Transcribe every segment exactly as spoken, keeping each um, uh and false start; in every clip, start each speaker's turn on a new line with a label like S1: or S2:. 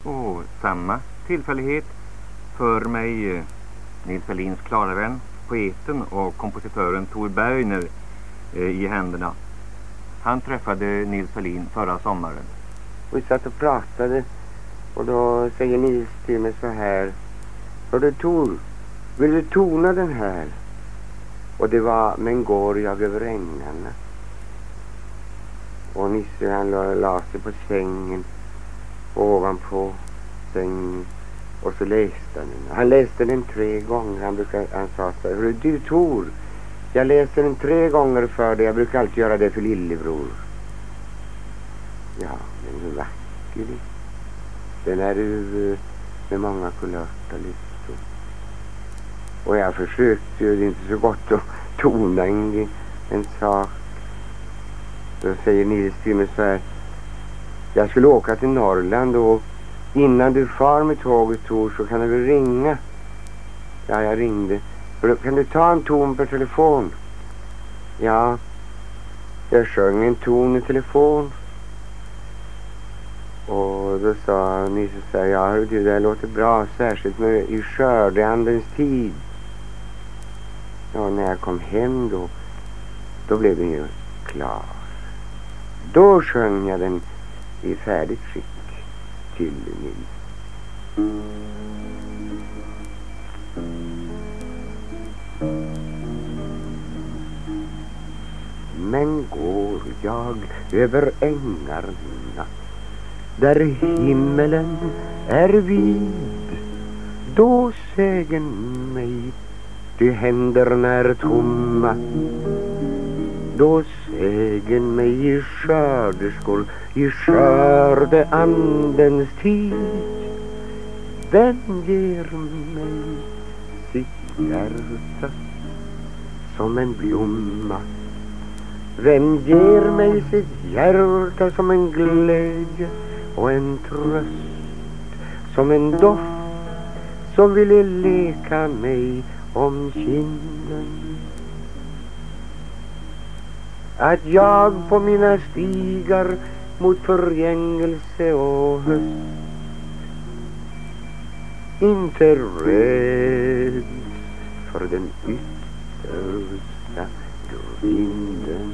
S1: Och samma tillfällighet för mig eh, Nils Ferlins klara vän, poeten och kompositören Tor Bergner eh, i händerna. Han träffade Nils Ferlin förra sommaren.
S2: Vi satt och pratade och då säger Nils till mig så här: hör du Tor, vill du tona den här? Och det var Men går jag över ängarna. Och Nisse han la, la sig på sängen ovanpå sängen och så läste han den. Han läste den tre gånger. Han, brukar, han sa så här: hör du Tor, jag läser den tre gånger för dig. Jag brukar alltid göra det för lillebror. Ja, den är vacker. Den är ju med många kulörta listor. Och jag försökte ju, det är inte så gott att tona en, en sak. Då säger Nils till mig så här: jag skulle åka till Norrland och innan du far med tåget Tor så kan du väl ringa. Ja, jag ringde. Kan du ta en ton per telefon? Ja, jag sjöng en ton i telefon. Och då sa Nisse så här: ja, hörru du, det låter bra, särskilt med i skördeandens tid. Ja, när jag kom hem då, då blev den ju klar. Då sjöng jag den i färdigt skick till Nils. Men går jag över ängarna där himmelen är vid, då sägen mig de händerna är tomma. Då sägen mig i skörderskor i skördeandens tid, vem ger mig sitt hjärta som en blomma? Vem ger mig sitt hjärta som en glädje och en tröst, som en doft som ville leka mig om kinden? Att jag på mina stigar mot förgängelse och höst inte rädd för den yttersta vinden.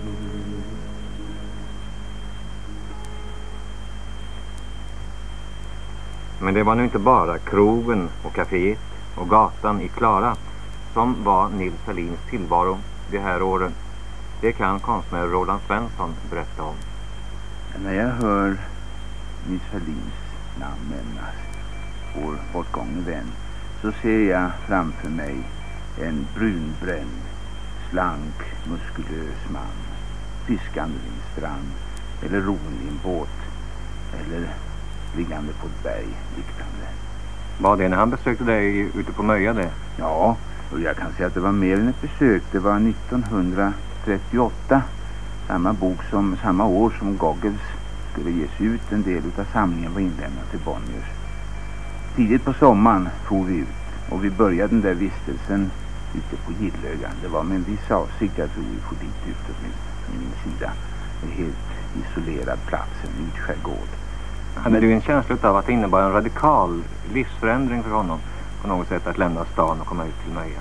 S1: Men det var nu inte bara krogen och kaféet och gatan i Klara som var Nils Ferlins tillvaro de här åren. Det kan konstnär Roland Svensson berätta om.
S3: När jag hör Nils Ferlins namn nämnas, vår bortgångne vän, så ser jag framför mig en brunbränd, slank, muskulös man, fiskande vid en strand, eller roende i en båt, eller liggande på ett berg, diktande.
S1: Var det när han besökte dig ute på Möja det?
S3: Ja, och jag kan säga att det var mer än ett besök. Det var nittonhundratrettioåtta, samma bok som samma år som Goggles skulle ges ut. En del av samlingen var inlämnad till Bonniers. Tidigt på sommaren for vi ut och vi började den där vistelsen ute på Gillöga. Det var med en viss avsikt att vi får dit ut från min sida. En helt isolerad plats, en utskärgård.
S1: Hade du en känsla av att det innebar en radikal livsförändring för honom på något sätt att lämna stan och komma ut till Möja?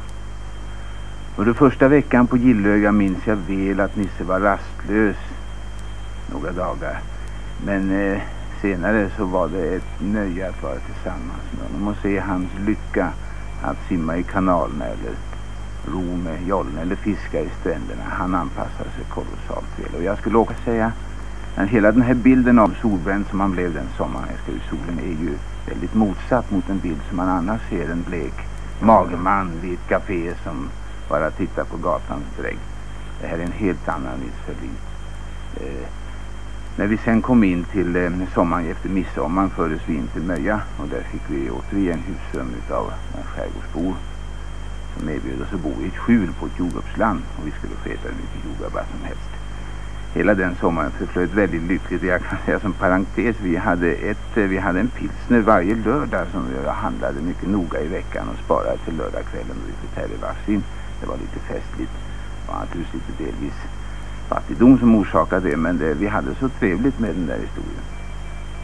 S3: Under första veckan på Gillöga minns jag väl att Nisse var rastlös några dagar. Men eh, senare så var det ett nöje att vara tillsammans med honom och se hans lycka att simma i kanalerna eller ro med jollen eller fiska i stränderna. Han anpassade sig kolossalt väl. Och jag skulle också säga att hela den här bilden av solbränd som han blev den sommaren efter solen är ju väldigt motsatt mot en bild som man annars ser, en blek magerman vid ett café som bara tittar på gatans drägg. Det här är en helt annan Nils Ferlin. Eh, när vi sen kom in till eh, sommaren efter midsommar fördes vi in till Möja och där fick vi återigen husrum utav en skärgårdsbor som erbjöd oss att bo i ett skjul på ett jordgubbsland och vi skulle få äta hur mycket jordgubbar som helst. Hela den sommaren förflöt väldigt lyckligt. Jag kan säga som parentes, vi hade, ett, vi hade en pilsner varje lördag som vi handlade mycket noga i veckan och sparade till lördagskvällen då vi fick här i varsin. Det var lite festligt. Det var naturligtvis lite delvis fattigdom som orsakade det, men det, vi hade så trevligt med den där historien.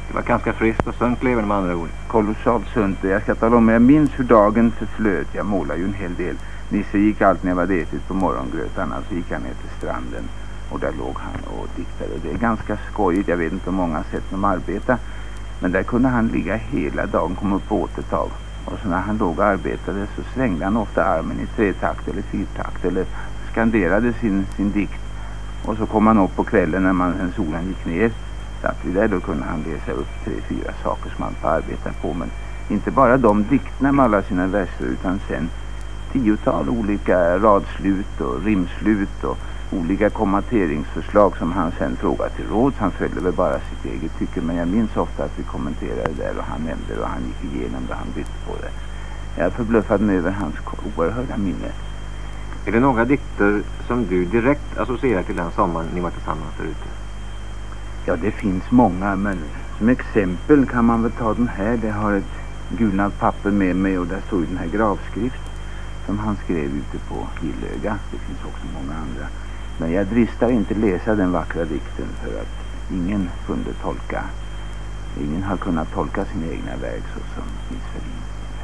S1: Det var ganska friskt och sunt leverne med andra ord.
S3: Kolossalt sunt. Jag ska tala om, jag minns hur dagen förflöt. Jag målar ju en hel del. Nisse gick alltid när jag var ätit på morgongröt. Annars gick han ner till stranden. Och där låg han och diktade. Det är ganska skojigt. Jag vet inte hur många sätt de arbetar. Men där kunde han ligga hela dagen, komma upp på återtag. Och så när han låg och arbetade så svängde han ofta armen i tretakt eller fyrtakt. Eller skanderade sin, sin dikt. Och så kom han upp på kvällen när, man, när solen gick ner. Satt vi där, då kunde han läsa upp tre, fyra saker som han får arbeta på. Men inte bara de diktna med alla sina verser, utan sen tiotal olika radslut och rimslut och olika kommenteringsförslag som han sen frågade till råd. Han följde väl bara sitt eget tycke, men jag minns ofta att vi kommenterade där och han nämnde det och han gick igenom det och han bytte på det. Jag förbluffade mig över hans oerhörda minne.
S1: Är det några dikter som du direkt associerar till den sommaren ni var tillsammans där ute?
S3: Ja, det finns många, men som exempel kan man väl ta den här. Det har ett gulnat papper med mig och där står den här gravskrift som han skrev ute på Gillöga. Det finns också många andra. Men jag dristar inte läsa den vackra dikten för att ingen kunde tolka, ingen har kunnat tolka sina egna verk så som Nils Ferlin.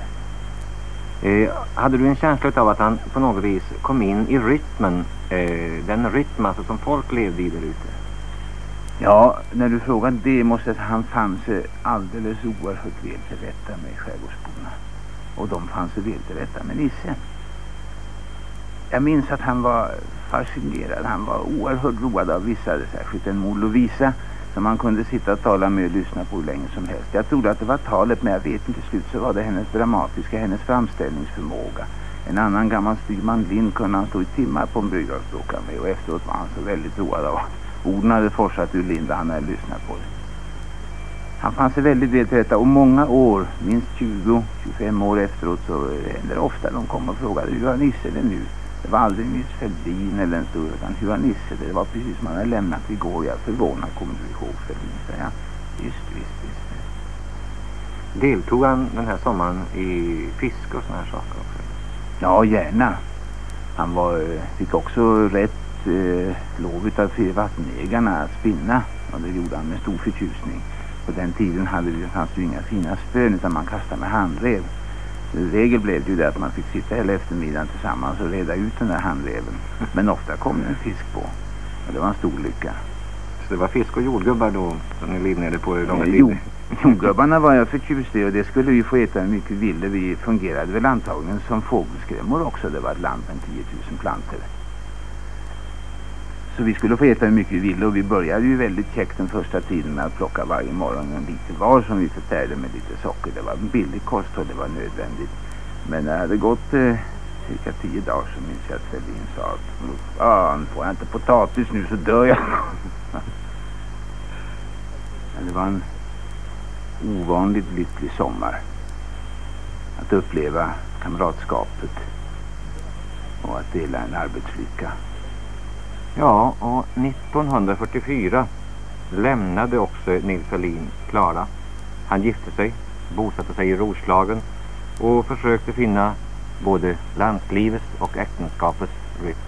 S1: Eh, hade du en känsla av att han på något vis kom in i rytmen, eh, den rytm alltså som folk levde i där ute?
S3: Ja, när du frågar det måste jag säga att han fann sig alldeles oerhört väl till rätta med skärgårdsborna. Och de fann sig väl till rätta med Nisse. Jag minns att han var fascinerad. Han var oerhört road av vissa, särskilt en mor Lovisa som man kunde sitta och tala med och lyssna på hur länge som helst. Jag trodde att det var talet, men jag vet inte, till slut så var det hennes dramatiska, hennes framställningsförmåga. En annan gammal styrman Lind kunde han stå i timmar på en brygga och bråka med, och efteråt var han så väldigt road av orden hade forsat ur Lind och han hade lyssnat på det. Han fann sig väldigt väl till detta, och många år, minst tjugo till tjugofem år efteråt, så händer ofta de kom och frågade hur har Nisse det nu? Det var aldrig Nils Ferlin eller en stor, utan hur var Nisse det? Det var precis som han hade lämnat igår. Jag förvånad, kommer du ihåg Ferlin? Så ja, just, visst, visst.
S1: Deltog han den här sommaren i fiske och såna här saker också?
S3: Ja, gärna. Han var, fick också rätt eh, lov av fyra vattenägarna att spinna. Och det gjorde han med stor förtjusning. På den tiden hade det, fanns det ju inga fina spön utan man kastade med handrev. I regel blev det ju det att man fick sitta hela eftermiddagen tillsammans och reda ut den där handreven. Men ofta kom det en fisk på. Och det var en stor lycka.
S1: Så det var fisk och jordgubbar då som ni livnade på i långa
S3: eh,
S1: tider?
S3: Jordgubbarna var jag förtjust i, och det skulle vi få äta hur mycket vi ville. Vi fungerade väl antagligen som fågelskrämmor också. Det var ett land med tio tusen plantor. Så vi skulle få äta hur mycket vi ville, och vi började ju väldigt käckt den första tiden med att plocka varje morgon en lite var som vi förtärde med lite socker. Det var en billig kost och det var nödvändigt. Men när det hade gått eh, cirka tio dagar så minns jag att Ferlin sa att ah, får jag inte potatis nu så dör jag. Men det var en ovanligt lycklig sommar att uppleva kamratskapet och att dela en arbetslycka.
S1: Ja, och nittonhundrafyrtiofyra lämnade också Nils Ferlin Klara. Han gifte sig, bosatte sig i Roslagen och försökte finna både landslivets och äktenskapets rytm.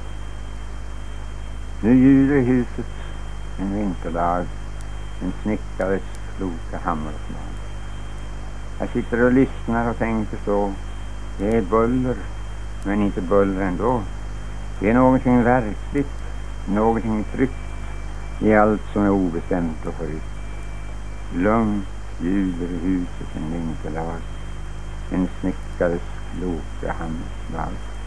S2: Nu ljuder huset en vinterdag, en snickares kloka hammarsman. Jag sitter och lyssnar och tänker så, det är buller, men inte buller ändå. Det är någonting verkligt, någonting tryggt i allt som är obestämt och förut. Lugnt ljuder i huset en vinterdag, en snickares kloka hammarsman.